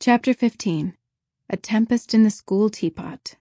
Chapter 15. A Tempest in the School Teapot.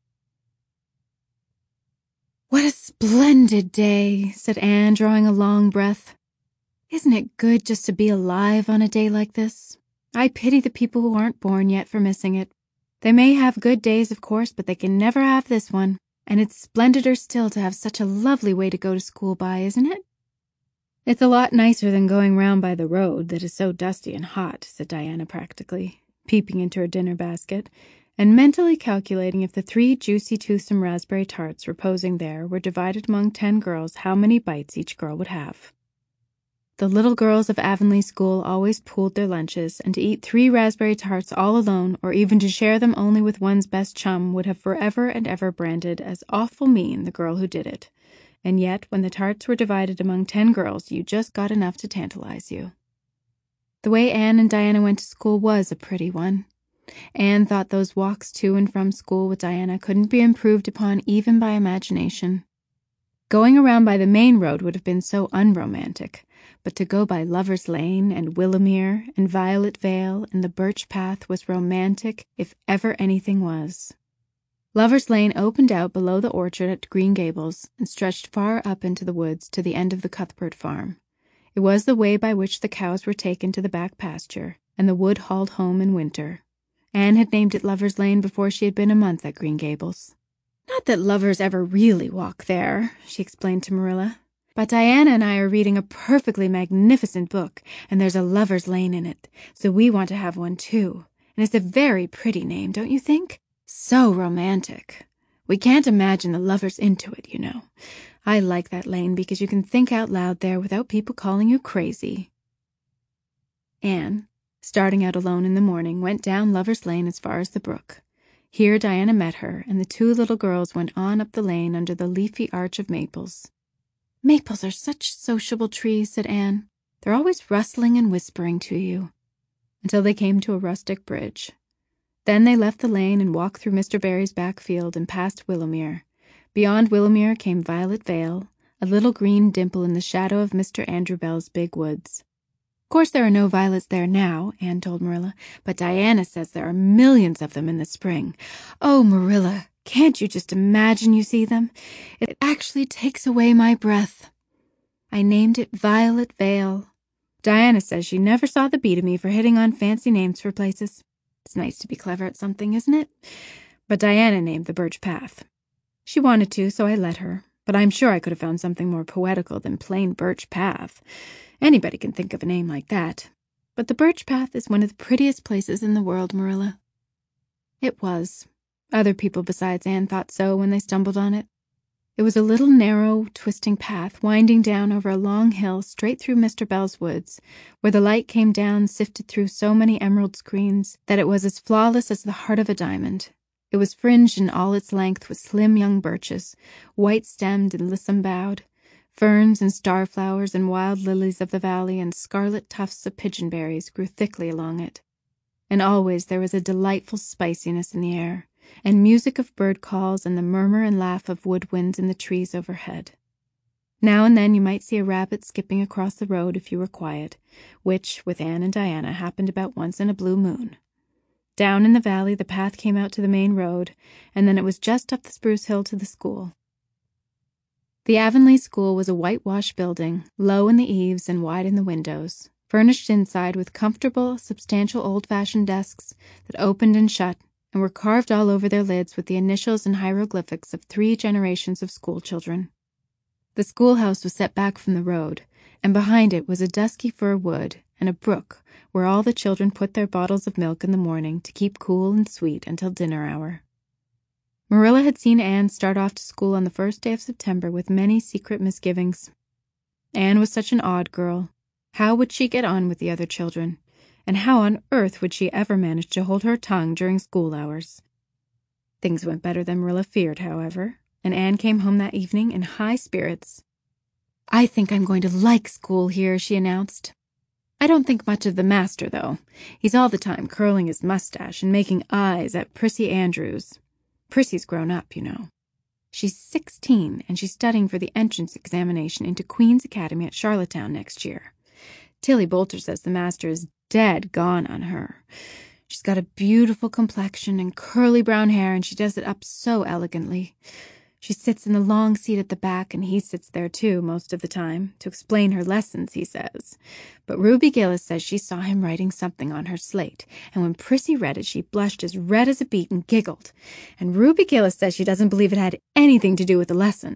"What a splendid day," said Anne, drawing a long breath. "Isn't it good just to be alive on a day like this? I pity the people who aren't born yet for missing it. They may have good days, of course, but they can never have this one. And it's splendider still to have such a lovely way to go to school by, isn't it?" "It's a lot nicer than going round by the road that is so dusty and hot," said Diana practically, peeping into her dinner basket, and mentally calculating if the 3 juicy, toothsome raspberry tarts reposing there were divided among 10 girls, how many bites each girl would have. The little girls of Avonlea School always pooled their lunches, and to eat 3 raspberry tarts all alone, or even to share them only with one's best chum, would have forever and ever branded as awful mean the girl who did it. And yet, when the tarts were divided among 10 girls, you just got enough to tantalize you. The way Anne and Diana went to school was a pretty one. Anne thought those walks to and from school with Diana couldn't be improved upon even by imagination. Going around by the main road would have been so unromantic, but to go by Lover's Lane and Willowmere and Violet Vale and the Birch Path was romantic if ever anything was. Lover's Lane opened out below the orchard at Green Gables and stretched far up into the woods to the end of the Cuthbert farm. It was the way by which the cows were taken to the back pasture, and the wood hauled home in winter. Anne had named it Lover's Lane before she had been a month at Green Gables. "Not that lovers ever really walk there," she explained to Marilla, "but Diana and I are reading a perfectly magnificent book, and there's a Lover's Lane in it, so we want to have one too. And it's a very pretty name, don't you think? So romantic. We can't imagine the lovers into it, you know. I like that lane because you can think out loud there without people calling you crazy." Anne, starting out alone in the morning, went down Lover's Lane as far as the brook. Here Diana met her, and the 2 little girls went on up the lane under the leafy arch of maples. "Maples are such sociable trees," said Anne. "They're always rustling and whispering to you," until they came to a rustic bridge. Then they left the lane and walked through Mr. Barry's back field and past Willowmere. Beyond Willowmere came Violet Vale, a little green dimple in the shadow of Mr. Andrew Bell's big woods. "Of course there are no violets there now," Anne told Marilla, "but Diana says there are millions of them in the spring. Oh, Marilla, can't you just imagine you see them? It actually takes away my breath. I named it Violet Vale. Diana says she never saw the beat of me for hitting on fancy names for places. It's nice to be clever at something, isn't it? But Diana named the Birch Path. She wanted to, so I let her, but I'm sure I could have found something more poetical than plain Birch Path. Anybody can think of a name like that. But the Birch Path is one of the prettiest places in the world, Marilla." It was. Other people besides Anne thought so when they stumbled on it. It was a little narrow, twisting path winding down over a long hill straight through Mr. Bell's woods, where the light came down sifted through so many emerald screens that it was as flawless as the heart of a diamond. It was fringed in all its length with slim young birches, white-stemmed and lissom-boughed. Ferns and starflowers and wild lilies of the valley and scarlet tufts of pigeonberries grew thickly along it. And always there was a delightful spiciness in the air, and music of bird calls and the murmur and laugh of woodwinds in the trees overhead. Now and then you might see a rabbit skipping across the road if you were quiet, which, with Anne and Diana, happened about once in a blue moon. Down in the valley the path came out to the main road, and then it was just up the spruce hill to the school. The Avonlea School was a whitewashed building, low in the eaves and wide in the windows, furnished inside with comfortable, substantial old-fashioned desks that opened and shut and were carved all over their lids with the initials and hieroglyphics of 3 generations of schoolchildren. The schoolhouse was set back from the road, and behind it was a dusky fir wood and a brook where all the children put their bottles of milk in the morning to keep cool and sweet until dinner hour. Marilla had seen Anne start off to school on the first day of September with many secret misgivings. Anne was such an odd girl. How would she get on with the other children? And how on earth would she ever manage to hold her tongue during school hours? Things went better than Marilla feared, however, and Anne came home that evening in high spirits. "I think I'm going to like school here," she announced. "I don't think much of the master, though. He's all the time curling his mustache and making eyes at Prissy Andrews. Prissy's grown up, you know. She's 16, and she's studying for the entrance examination into Queen's Academy at Charlottetown next year. Tilly Boulter says the master is dead gone on her. She's got a beautiful complexion and curly brown hair, and she does it up so elegantly. She sits in the long seat at the back, and he sits there too most of the time, to explain her lessons, he says. But Ruby Gillis says she saw him writing something on her slate, and when Prissy read it, she blushed as red as a beet and giggled. And Ruby Gillis says she doesn't believe it had anything to do with the lesson.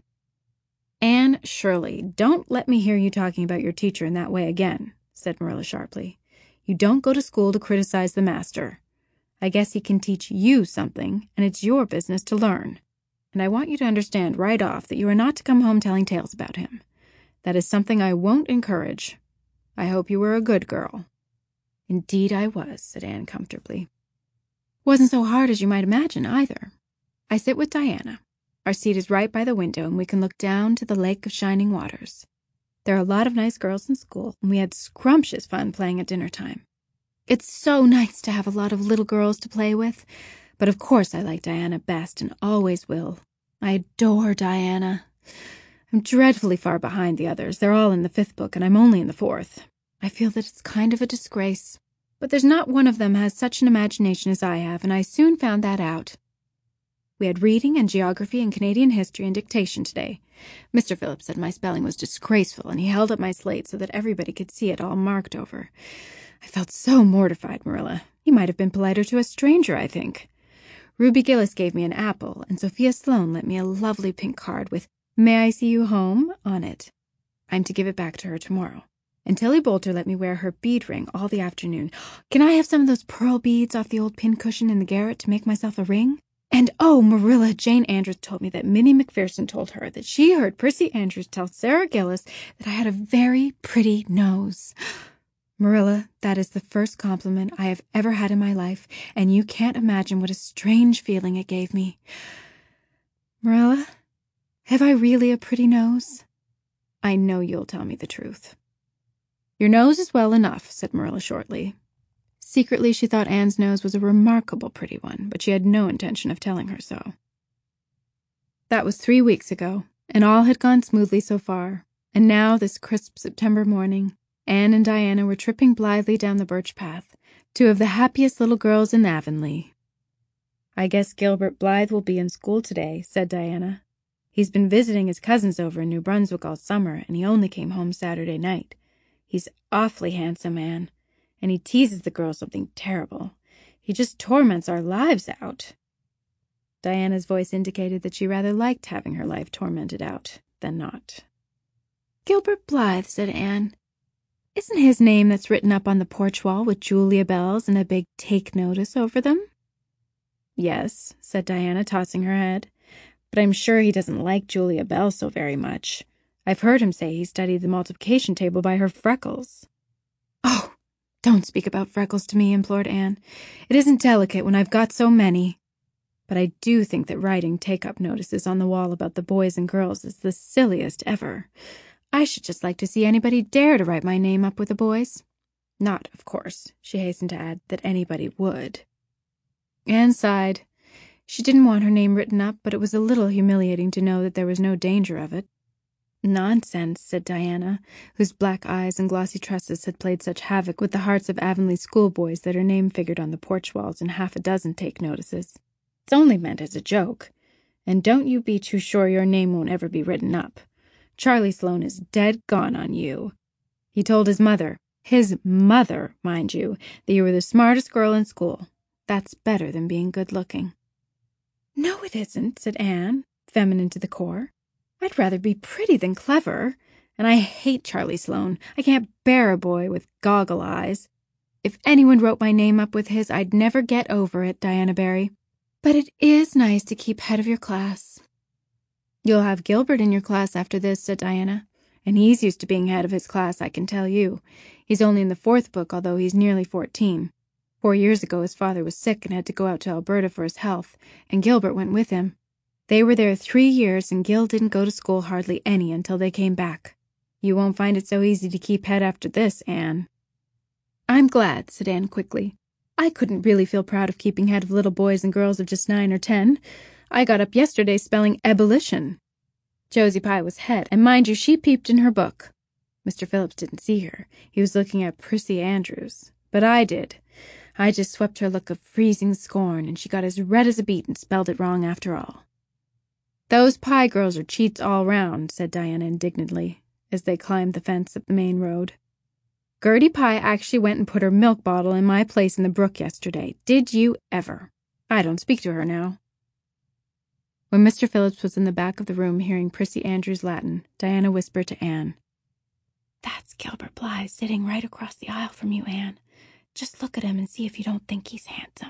Anne Shirley, don't let me hear you talking about your teacher in that way again, said Marilla sharply. You don't go to school to criticize the master. I guess he can teach you something, and it's your business to learn. And I want you to understand right off that you are not to come home telling tales about him. That is something I won't encourage. I hope you were a good girl. Indeed I was, said Anne comfortably. Wasn't so hard as you might imagine, either. I sit with Diana. Our seat is right by the window, and we can look down to the lake of shining waters. There are a lot of nice girls in school, and we had scrumptious fun playing at dinner time. It's so nice to have a lot of little girls to play with, but of course I like Diana best and always will. I adore Diana. I'm dreadfully far behind the others. They're all in the 5th book, and I'm only in the 4th. I feel that it's kind of a disgrace. But there's not one of them has such an imagination as I have, and I soon found that out. We had reading and geography and Canadian history and dictation today. Mr. Phillips said my spelling was disgraceful, and he held up my slate so that everybody could see it all marked over. I felt so mortified, Marilla. He might have been politer to a stranger, I think. Ruby Gillis gave me an apple, and Sophia Sloane lent me a lovely pink card with "May I see you home?" on it. I'm to give it back to her tomorrow. And Tilly Boulter let me wear her bead ring all the afternoon. Can I have some of those pearl beads off the old pincushion in the garret to make myself a ring? And oh, Marilla, Jane Andrews told me that Minnie McPherson told her that she heard Prissy Andrews tell Sarah Gillis that I had a very pretty nose. Marilla, that is the first compliment I have ever had in my life, and you can't imagine what a strange feeling it gave me. Marilla, have I really a pretty nose? I know you'll tell me the truth. Your nose is well enough, said Marilla shortly. Secretly, she thought Anne's nose was a remarkable pretty one, but she had no intention of telling her so. That was 3 weeks ago, and all had gone smoothly so far, and now, this crisp September morning, Anne and Diana were tripping blithely down the birch path, 2 of the happiest little girls in Avonlea. I guess Gilbert Blythe will be in school today, said Diana. He's been visiting his cousins over in New Brunswick all summer, and he only came home Saturday night. He's awfully handsome, Anne, and he teases the girls something terrible. He just torments our lives out. Diana's voice indicated that she rather liked having her life tormented out than not. Gilbert Blythe, said Anne. Isn't his name that's written up on the porch wall with Julia bells and a big take notice over them? Yes, said Diana, tossing her head. But I'm sure he doesn't like Julia Bell so very much. I've heard him say he studied the multiplication table by her freckles. Oh, don't speak about freckles to me, implored Anne. It isn't delicate when I've got so many. But I do think that writing take-up notices on the wall about the boys and girls is the silliest ever. I should just like to see anybody dare to write my name up with the boys. Not, of course, she hastened to add, that anybody would. Anne sighed. She didn't want her name written up, but it was a little humiliating to know that there was no danger of it. Nonsense, said Diana, whose black eyes and glossy tresses had played such havoc with the hearts of Avonlea schoolboys that her name figured on the porch walls in 6 take notices. It's only meant as a joke. And don't you be too sure your name won't ever be written up. Charlie Sloane is dead gone on you. He told his mother, mind you, that you were the smartest girl in school. That's better than being good-looking. No, it isn't, said Anne, feminine to the core. I'd rather be pretty than clever, and I hate Charlie Sloane. I can't bear a boy with goggle eyes. If anyone wrote my name up with his, I'd never get over it, Diana Barry. But it is nice to keep head of your class. You'll have Gilbert in your class after this, said Diana, and he's used to being head of his class, I can tell you. He's only in the 4th book, although he's nearly 14. 4 years ago his father was sick and had to go out to Alberta for his health, and Gilbert went with him. They were there 3 years, and Gil didn't go to school hardly any until they came back. You won't find it so easy to keep head after this, Anne. I'm glad, said Anne quickly. I couldn't really feel proud of keeping head of little boys and girls of just 9 or 10. I got up yesterday spelling ebullition. Josie Pye was head, and mind you, she peeped in her book. Mr. Phillips didn't see her. He was looking at Prissy Andrews. But I did. I just swept her look of freezing scorn, and she got as red as a beet and spelled it wrong after all. "Those Pye girls are cheats all round," said Diana indignantly, as they climbed the fence up the main road. "Gertie Pye actually went and put her milk bottle in my place in the brook yesterday. Did you ever? I don't speak to her now." When Mr. Phillips was in the back of the room hearing Prissy Andrews' Latin, Diana whispered to Anne, "That's Gilbert Blythe sitting right across the aisle from you, Anne. Just look at him and see if you don't think he's handsome."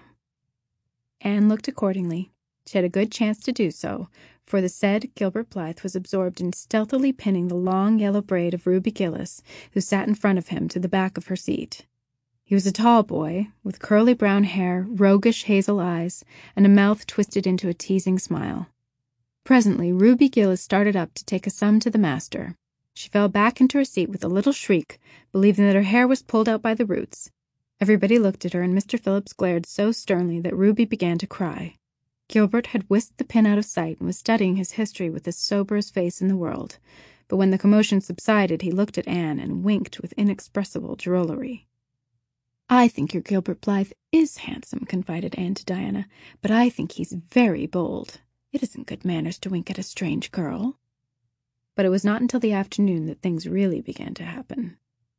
Anne looked accordingly. She had a good chance to do so, for the said Gilbert Blythe was absorbed in stealthily pinning the long yellow braid of Ruby Gillis, who sat in front of him, to the back of her seat. He was a tall boy, with curly brown hair, roguish hazel eyes, and a mouth twisted into a teasing smile. Presently, Ruby Gillis started up to take a sum to the master. She fell back into her seat with a little shriek, believing that her hair was pulled out by the roots. Everybody looked at her, and Mr. Phillips glared so sternly that Ruby began to cry. Gilbert had whisked the pin out of sight and was studying his history with the soberest face in the world, but when the commotion subsided he looked at Anne and winked with inexpressible drollery. "I think your Gilbert Blythe is handsome," confided Anne to Diana, "but I think he's very bold. It isn't good manners to wink at a strange girl." But it was not until the afternoon that things really began to happen.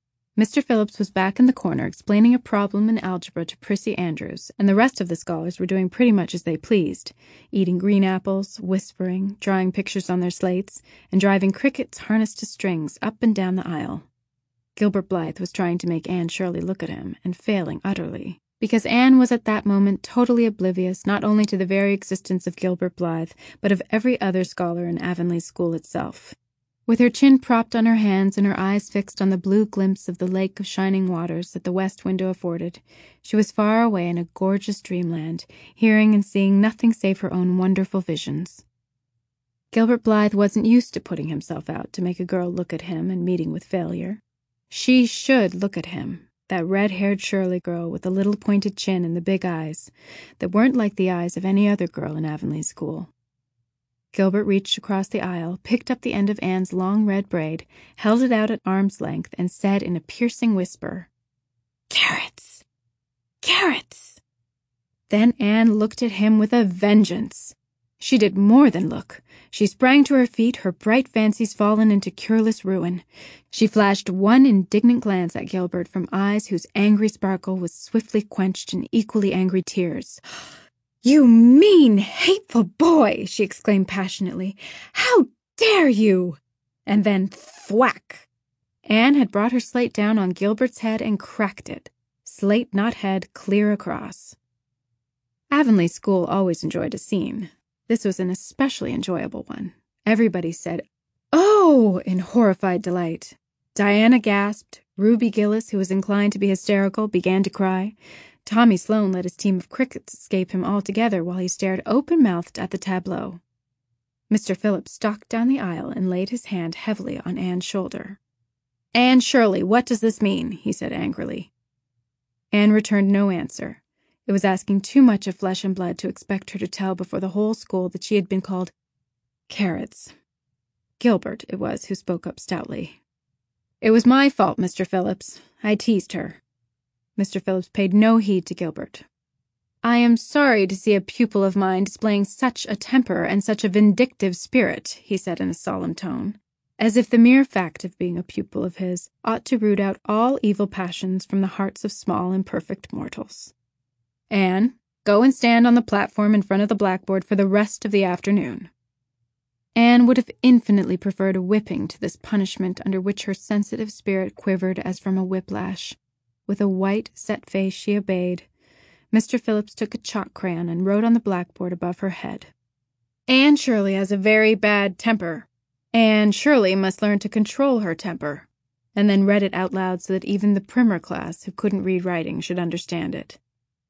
Mr. Phillips was back in the corner explaining a problem in algebra to Prissy Andrews, and the rest of the scholars were doing pretty much as they pleased, eating green apples, whispering, drawing pictures on their slates, and driving crickets harnessed to strings up and down the aisle. Gilbert Blythe was trying to make Anne Shirley look at him, and failing utterly, because Anne was at that moment totally oblivious not only to the very existence of Gilbert Blythe, but of every other scholar in Avonlea school itself. With her chin propped on her hands and her eyes fixed on the blue glimpse of the lake of shining waters that the west window afforded, she was far away in a gorgeous dreamland, hearing and seeing nothing save her own wonderful visions. Gilbert Blythe wasn't used to putting himself out to make a girl look at him and meeting with failure. She should look at him, that red-haired Shirley girl with the little pointed chin and the big eyes, that weren't like the eyes of any other girl in Avonlea school. Gilbert reached across the aisle, picked up the end of Anne's long red braid, held it out at arm's length, and said in a piercing whisper, "Carrots! Carrots!" Then Anne looked at him with a vengeance. She did more than look. She sprang to her feet, her bright fancies fallen into cureless ruin. She flashed one indignant glance at Gilbert from eyes whose angry sparkle was swiftly quenched in equally angry tears. "You mean, hateful boy!" she exclaimed passionately. "How dare you!" And then thwack! Anne had brought her slate down on Gilbert's head and cracked it. Slate, not head, clear across. Avonlea school always enjoyed a scene. This was an especially enjoyable one. Everybody said, "Oh!" in horrified delight. Diana gasped. Ruby Gillis, who was inclined to be hysterical, began to cry. Tommy Sloane let his team of crickets escape him altogether while he stared open-mouthed at the tableau. Mr. Phillips stalked down the aisle and laid his hand heavily on Anne's shoulder. "Anne Shirley, what does this mean?" he said angrily. Anne returned no answer. It was asking too much of flesh and blood to expect her to tell before the whole school that she had been called carrots. Gilbert, it was, who spoke up stoutly. "It was my fault, Mr. Phillips. I teased her." Mr. Phillips paid no heed to Gilbert. "I am sorry to see a pupil of mine displaying such a temper and such a vindictive spirit," he said in a solemn tone, as if the mere fact of being a pupil of his ought to root out all evil passions from the hearts of small imperfect mortals. "Anne, go and stand on the platform in front of the blackboard for the rest of the afternoon." Anne would have infinitely preferred a whipping to this punishment under which her sensitive spirit quivered as from a whiplash. With a white, set face she obeyed. Mr. Phillips took a chalk crayon and wrote on the blackboard above her head, "Anne Shirley has a very bad temper. Anne Shirley must learn to control her temper," and then read it out loud so that even the primer class, who couldn't read writing, should understand it.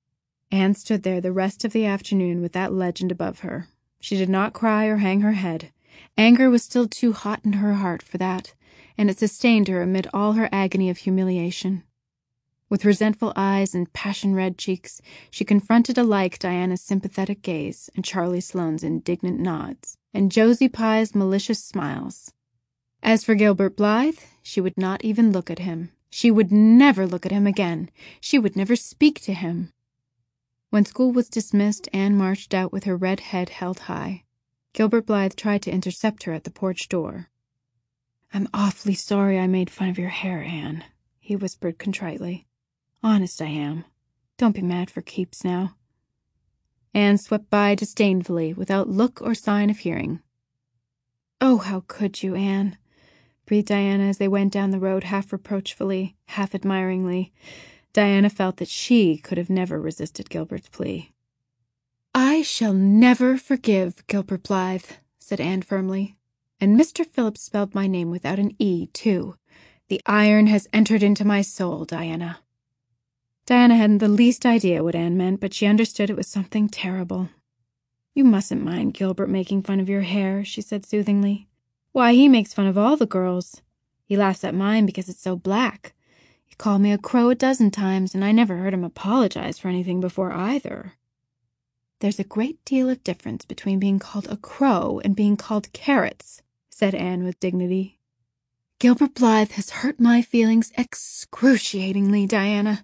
Anne stood there the rest of the afternoon with that legend above her. She did not cry or hang her head. Anger was still too hot in her heart for that, and it sustained her amid all her agony of humiliation. With resentful eyes and passion-red cheeks, she confronted alike Diana's sympathetic gaze and Charlie Sloane's indignant nods, and Josie Pye's malicious smiles. As for Gilbert Blythe, she would not even look at him. She would never look at him again. She would never speak to him. When school was dismissed, Anne marched out with her red head held high. Gilbert Blythe tried to intercept her at the porch door. "I'm awfully sorry I made fun of your hair, Anne," he whispered contritely. "Honest I am. Don't be mad for keeps now." Anne swept by disdainfully, without look or sign of hearing. "Oh, how could you, Anne?" breathed Diana as they went down the road, half reproachfully, half admiringly. Diana felt that she could have never resisted Gilbert's plea. "I shall never forgive Gilbert Blythe," said Anne firmly. "And Mr. Phillips spelled my name without an E, too. The iron has entered into my soul, Diana." Diana hadn't the least idea what Anne meant, but she understood it was something terrible. "You mustn't mind Gilbert making fun of your hair," she said soothingly. "Why, he makes fun of all the girls. He laughs at mine because it's so black. He called me a crow a dozen times, and I never heard him apologize for anything before either." "There's a great deal of difference between being called a crow and being called carrots," said Anne with dignity. "Gilbert Blythe has hurt my feelings excruciatingly, Diana."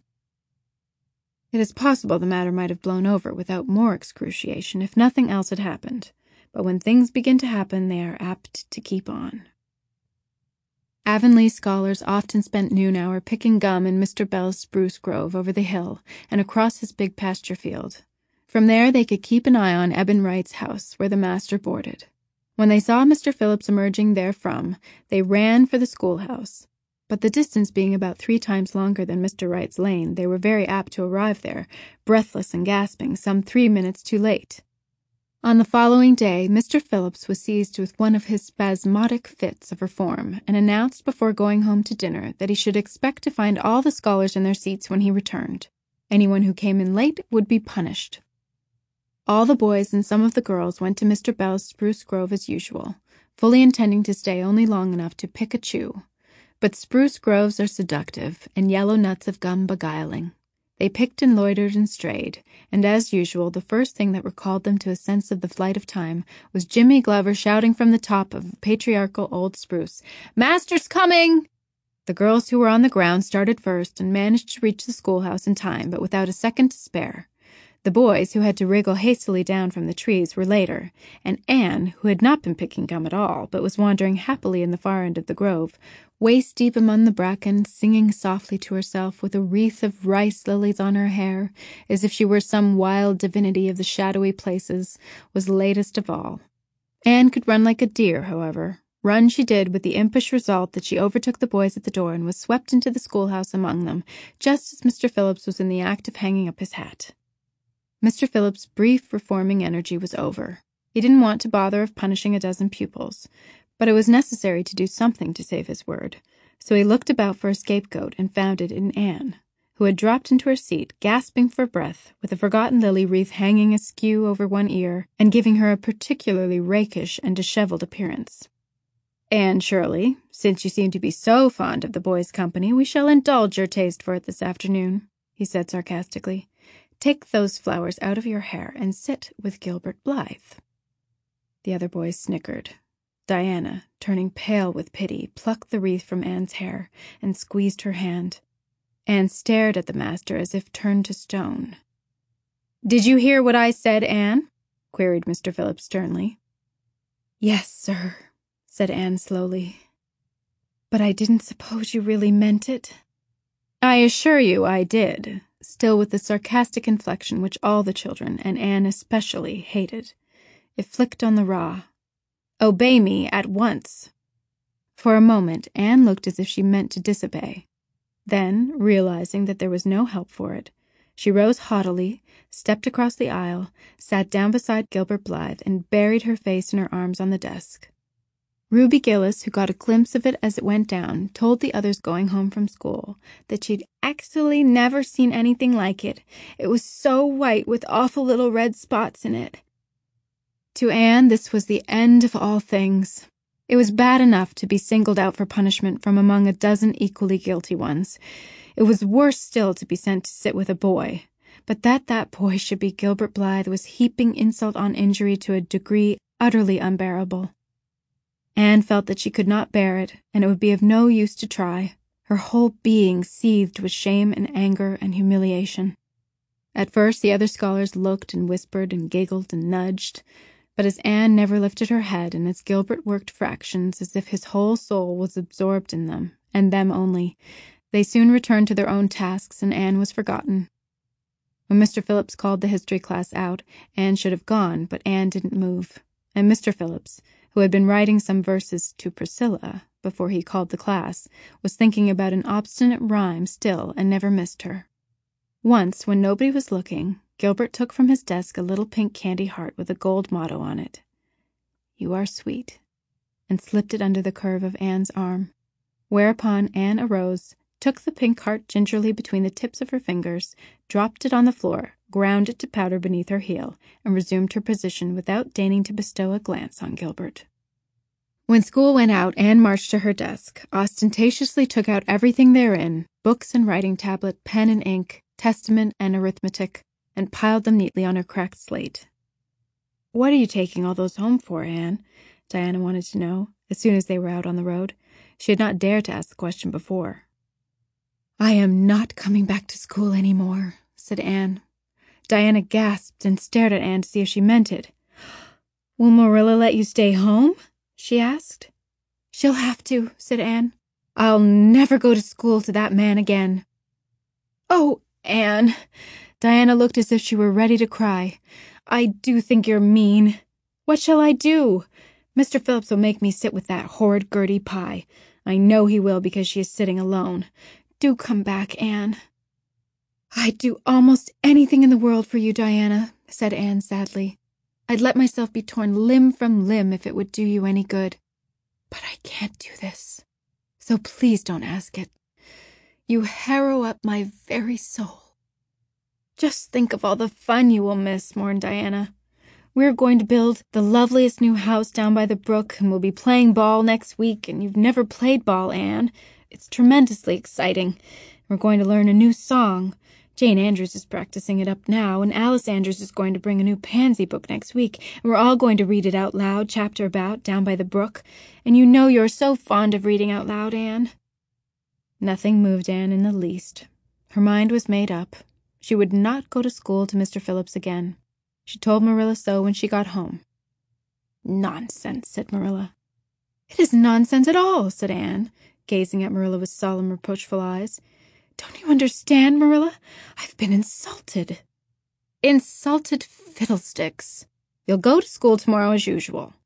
It is possible the matter might have blown over without more excruciation if nothing else had happened, but when things begin to happen, they are apt to keep on. Avonlea scholars often spent noon hour picking gum in Mr. Bell's spruce grove over the hill and across his big pasture field. From there they could keep an eye on Eben Wright's house, where the master boarded. When they saw Mr. Phillips emerging therefrom, they ran for the schoolhouse. But the distance being about 3 times longer than Mr. Wright's lane, they were very apt to arrive there, breathless and gasping, some 3 minutes too late. On the following day, Mr. Phillips was seized with one of his spasmodic fits of reform, and announced before going home to dinner that he should expect to find all the scholars in their seats when he returned. Anyone who came in late would be punished. All the boys and some of the girls went to Mr. Bell's spruce grove as usual, fully intending to stay only long enough to pick a chew. But spruce groves are seductive, and yellow nuts of gum beguiling. They picked and loitered and strayed, and as usual, the first thing that recalled them to a sense of the flight of time was Jimmy Glover shouting from the top of a patriarchal old spruce, "Master's coming!" The girls who were on the ground started first and managed to reach the schoolhouse in time, but without a second to spare. The boys, who had to wriggle hastily down from the trees, were later, and Anne, who had not been picking gum at all, but was wandering happily in the far end of the grove, waist-deep among the bracken, singing softly to herself with a wreath of rice lilies on her hair, as if she were some wild divinity of the shadowy places, was latest of all. Anne could run like a deer, however. Run she did, with the impish result that she overtook the boys at the door and was swept into the schoolhouse among them, just as Mr. Phillips was in the act of hanging up his hat. Mr. Phillips' brief reforming energy was over. He didn't want to bother of punishing a dozen pupils, but it was necessary to do something to save his word, so he looked about for a scapegoat and found it in Anne, who had dropped into her seat, gasping for breath, with a forgotten lily wreath hanging askew over one ear and giving her a particularly rakish and disheveled appearance. "Anne Shirley, since you seem to be so fond of the boys' company, we shall indulge your taste for it this afternoon," he said sarcastically. "Take those flowers out of your hair and sit with Gilbert Blythe." The other boys snickered. Diana, turning pale with pity, plucked the wreath from Anne's hair and squeezed her hand. Anne stared at the master as if turned to stone. "Did you hear what I said, Anne?" queried Mr. Phillips sternly. "Yes, sir," said Anne slowly. "But I didn't suppose you really meant it." "I assure you I did," still with the sarcastic inflection which all the children, and Anne especially, hated. It flicked on the raw. "Obey me at once." For a moment Anne looked as if she meant to disobey. Then, realizing that there was no help for it, she rose haughtily, stepped across the aisle, sat down beside Gilbert Blythe, and buried her face in her arms on the desk. Ruby Gillis, who got a glimpse of it as it went down, told the others going home from school that she'd actually never seen anything like it. It was so white with awful little red spots in it. To Anne, this was the end of all things. It was bad enough to be singled out for punishment from among a dozen equally guilty ones. It was worse still to be sent to sit with a boy. But that boy should be Gilbert Blythe was heaping insult on injury to a degree utterly unbearable. Anne felt that she could not bear it, and it would be of no use to try. Her whole being seethed with shame and anger and humiliation. At first the other scholars looked and whispered and giggled and nudged, but as Anne never lifted her head and as Gilbert worked fractions as if his whole soul was absorbed in them, and them only, they soon returned to their own tasks and Anne was forgotten. When Mr. Phillips called the history class out, Anne should have gone, but Anne didn't move, and Mr. Phillips, who had been writing some verses to Priscilla before he called the class, was thinking about an obstinate rhyme still and never missed her. Once, when nobody was looking, Gilbert took from his desk a little pink candy heart with a gold motto on it, "You are sweet," and slipped it under the curve of Anne's arm, whereupon Anne arose, took the pink heart gingerly between the tips of her fingers, dropped it on the floor, ground it to powder beneath her heel, and resumed her position without deigning to bestow a glance on Gilbert. When school went out, Anne marched to her desk, ostentatiously took out everything therein, books and writing tablet, pen and ink, Testament and arithmetic, and piled them neatly on her cracked slate. "What are you taking all those home for, Anne?" Diana wanted to know, as soon as they were out on the road. She had not dared to ask the question before. "I am not coming back to school any more," said Anne. Diana gasped and stared at Anne to see if she meant it. "Will Marilla let you stay home?" she asked. "She'll have to," said Anne. "I'll never go to school to that man again." "Oh, Anne," Diana looked as if she were ready to cry. "I do think you're mean. What shall I do? Mr. Phillips will make me sit with that horrid Gertie Pye. I know he will because she is sitting alone. Do come back, Anne." "I'd do almost anything in the world for you, Diana," said Anne sadly. "I'd let myself be torn limb from limb if it would do you any good. But I can't do this. So please don't ask it. You harrow up my very soul." "Just think of all the fun you will miss," mourned Diana. "We're going to build the loveliest new house down by the brook, and we'll be playing ball next week, and you've never played ball, Anne. It's tremendously exciting. We're going to learn a new song. Jane Andrews is practicing it up now, and Alice Andrews is going to bring a new Pansy book next week, and we're all going to read it out loud, chapter about, down by the brook. And you know you're so fond of reading out loud, Anne." Nothing moved Anne in the least. Her mind was made up. She would not go to school to Mr. Phillips again. She told Marilla so when she got home. "Nonsense," said Marilla. "It isn't nonsense at all," said Anne, gazing at Marilla with solemn, reproachful eyes. "Don't you understand, Marilla? I've been insulted." "Insulted fiddlesticks. You'll go to school tomorrow as usual."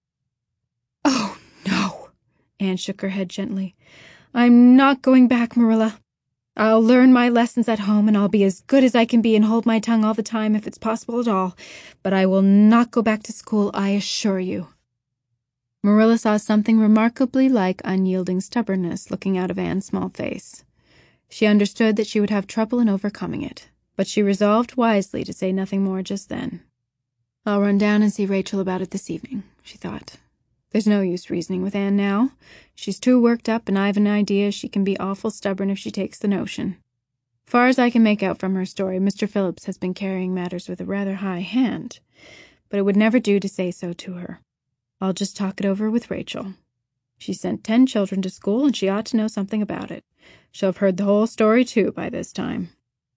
"Oh, no." Anne shook her head gently. "I'm not going back, Marilla. I'll learn my lessons at home, and I'll be as good as I can be and hold my tongue all the time if it's possible at all. But I will not go back to school, I assure you." Marilla saw something remarkably like unyielding stubbornness looking out of Anne's small face. She understood that she would have trouble in overcoming it, but she resolved wisely to say nothing more just then. "I'll run down and see Rachel about it this evening," she thought. "There's no use reasoning with Anne now. She's too worked up, and I've an idea she can be awful stubborn if she takes the notion. Far as I can make out from her story, Mr. Phillips has been carrying matters with a rather high hand, but it would never do to say so to her. I'll just talk it over with Rachel. She sent 10 children to school, and she ought to know something about it. She'll have heard the whole story, too, by this time."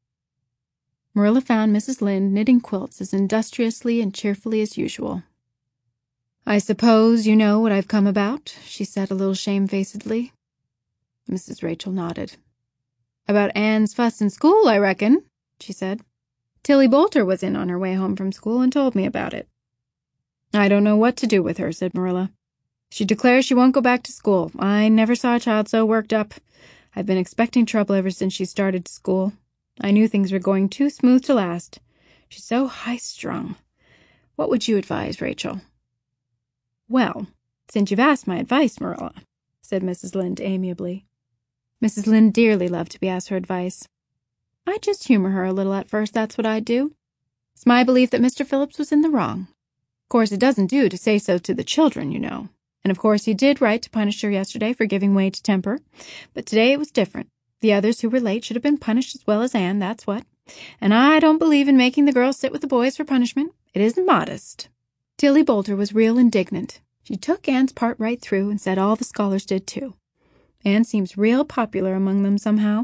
Marilla found Mrs. Lynde knitting quilts as industriously and cheerfully as usual. "I suppose you know what I've come about," she said a little shamefacedly. Mrs. Rachel nodded. "About Anne's fuss in school, I reckon," she said. "Tilly Boulter was in on her way home from school and told me about it." "I don't know what to do with her," said Marilla. "She declares she won't go back to school. I never saw a child so worked up. I've been expecting trouble ever since she started to school. I knew things were going too smooth to last. She's so high-strung. What would you advise, Rachel?" "Well, since you've asked my advice, Marilla," said Mrs. Lynde amiably. Mrs. Lynde dearly loved to be asked her advice. "I'd just humor her a little at first, that's what I'd do. It's my belief that Mr. Phillips was in the wrong. Of course, it doesn't do to say so to the children, you know. And of course he did right to punish her yesterday for giving way to temper. But today it was different. The others who were late should have been punished as well as Anne, that's what. And I don't believe in making the girls sit with the boys for punishment. It isn't modest." Tilly Boulter was real indignant. She took Anne's part right through and said all the scholars did too. Anne seems real popular among them somehow.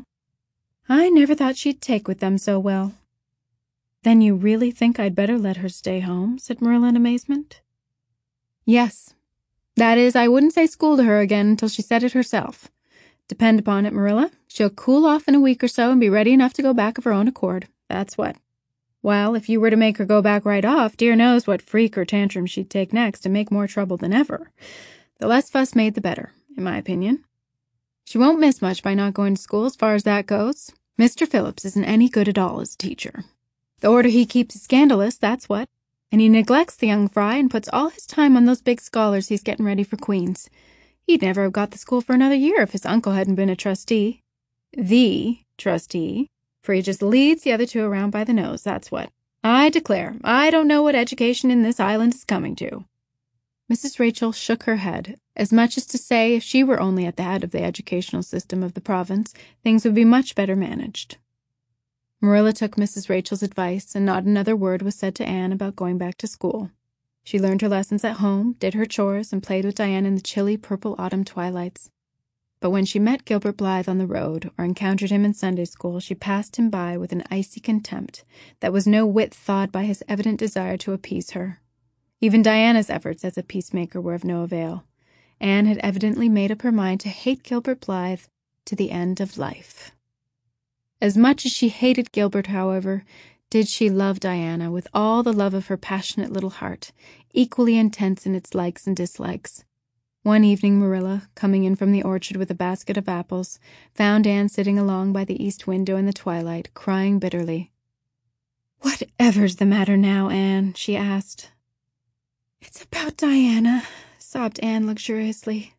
I never thought she'd take with them so well." "Then you really think I'd better let her stay home?" said Marilla in amazement. "Yes. That is, I wouldn't say school to her again until she said it herself. Depend upon it, Marilla, she'll cool off in a week or so and be ready enough to go back of her own accord. That's what. While if you were to make her go back right off, dear knows what freak or tantrum she'd take next and make more trouble than ever. The less fuss made the better, in my opinion. She won't miss much by not going to school as far as that goes. Mr. Phillips isn't any good at all as a teacher. The order he keeps is scandalous, that's what. And he neglects the young fry and puts all his time on those big scholars he's getting ready for Queen's. He'd never have got the school for another year if his uncle hadn't been a trustee. The trustee, for he just leads the other two around by the nose, that's what. I declare, I don't know what education in this island is coming to." Mrs. Rachel shook her head, as much as to say if she were only at the head of the educational system of the province, things would be much better managed. Marilla took Mrs. Rachel's advice, and not another word was said to Anne about going back to school. She learned her lessons at home, did her chores, and played with Diana in the chilly purple autumn twilights. But when she met Gilbert Blythe on the road or encountered him in Sunday school, she passed him by with an icy contempt that was no whit thawed by his evident desire to appease her. Even Diana's efforts as a peacemaker were of no avail. Anne had evidently made up her mind to hate Gilbert Blythe to the end of life. As much as she hated Gilbert, however, did she love Diana with all the love of her passionate little heart, equally intense in its likes and dislikes. One evening Marilla, coming in from the orchard with a basket of apples, found Anne sitting along by the east window in the twilight, crying bitterly. "Whatever's the matter now, Anne?" she asked. "It's about Diana," sobbed Anne luxuriously.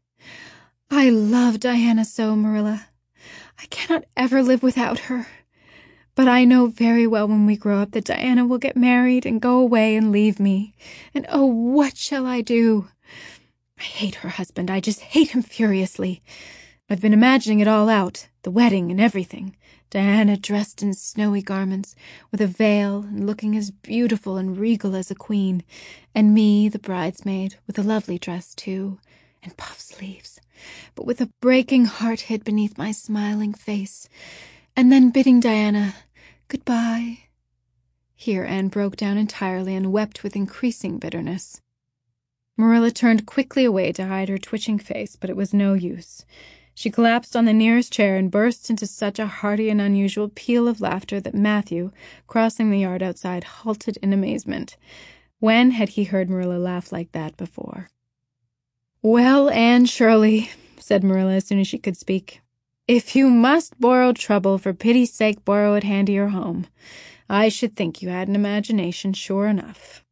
"I love Diana so, Marilla. I cannot ever live without her. But I know very well when we grow up that Diana will get married and go away and leave me. And oh, what shall I do? I hate her husband. I just hate him furiously. I've been imagining it all out, the wedding and everything. Diana dressed in snowy garments, with a veil, and looking as beautiful and regal as a queen. And me, the bridesmaid, with a lovely dress, too, and puff sleeves, but with a breaking heart hid beneath my smiling face. And then bidding Diana goodbye." Here Anne broke down entirely and wept with increasing bitterness. Marilla turned quickly away to hide her twitching face, but it was no use. She collapsed on the nearest chair and burst into such a hearty and unusual peal of laughter that Matthew, crossing the yard outside, halted in amazement. When had he heard Marilla laugh like that before? "Well, Anne Shirley," said Marilla as soon as she could speak, "if you must borrow trouble, for pity's sake borrow it handy or home. I should think you had an imagination, sure enough."